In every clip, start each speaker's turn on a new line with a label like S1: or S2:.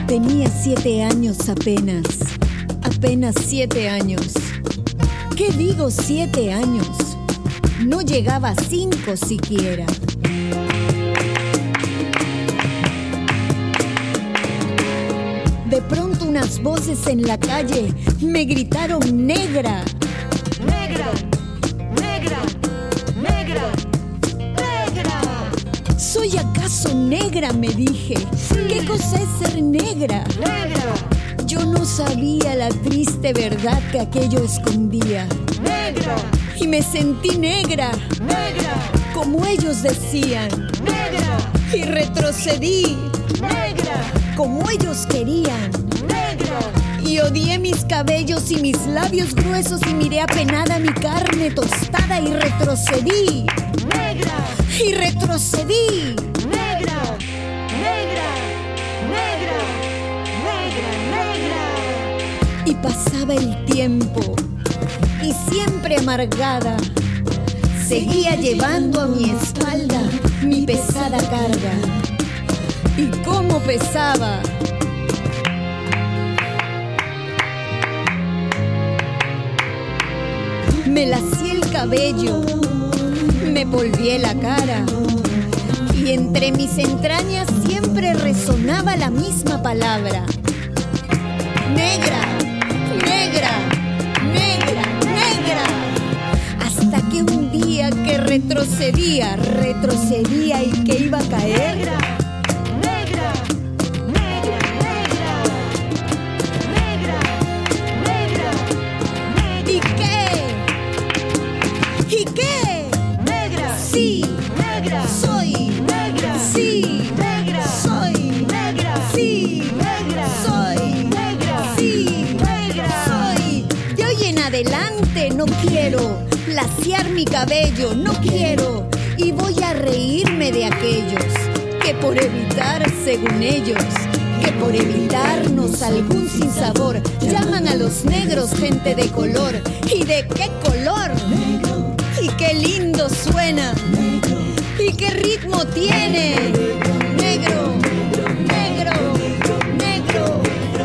S1: Tenía 7 años apenas 7 años. ¿Qué digo 7 años? No llegaba a 5 siquiera. De pronto unas voces en la calle me gritaron negra.
S2: Negra, negra, negra, negra.
S1: ¿Soy acaso negra?, me dije.
S2: Sí.
S1: ¿Qué cosa es ser negra?
S2: Negra,
S1: Yo no sabía la triste verdad que aquello escondía.
S2: negra,
S1: Y me sentí negra,
S2: negra,
S1: como ellos decían.
S2: negra,
S1: Y retrocedí,
S2: negra,
S1: como ellos querían.
S2: negra,
S1: Y odié mis cabellos y mis labios gruesos y miré apenada mi carne tostada y retrocedí.
S2: negra,
S1: Y retrocedí.
S2: negra, negra, negra, negra, negra.
S1: Y pasaba el tiempo y siempre amargada seguía llevando a mi espalda mi pesada carga. ¿Y cómo pesaba? Me lacié el cabello, me polvié la cara y entre mis entrañas siempre resonaba la misma palabra. Negra, negra, negra, negra. Hasta que un día que retrocedía y que iba a caer.
S2: Negra, negra, negra, negra, negra, negra, negra.
S1: ¿Y qué? ¿Y qué?
S2: Negra,
S1: Sí,
S2: negra,
S1: soy
S2: negra,
S1: sí,
S2: negra,
S1: soy
S2: negra,
S1: sí,
S2: negra,
S1: soy
S2: negra,
S1: sí,
S2: negra.
S1: soy. De hoy en adelante no quiero laciar mi cabello, no quiero. Y voy a reírme de aquellos que por evitar, según ellos, que por evitarnos algún sinsabor, llaman a los negros gente de color. ¿Y de qué color? Y qué lindo suena. Y qué ritmo tiene. Negro, negro, negro.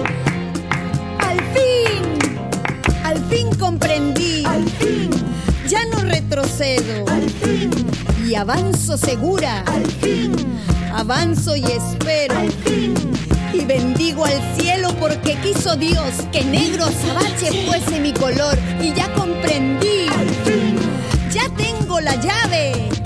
S1: Al fin comprendí.
S2: Al fin,
S1: Ya no retrocedo.
S2: al fin,
S1: Y avanzo segura.
S2: al fin,
S1: Avanzo y espero.
S2: al fin.
S1: Y bendigo al cielo porque quiso Dios que negro azabache fuese mi color. Y ya comprendí.
S2: Al fin,
S1: Ya tengo la llave.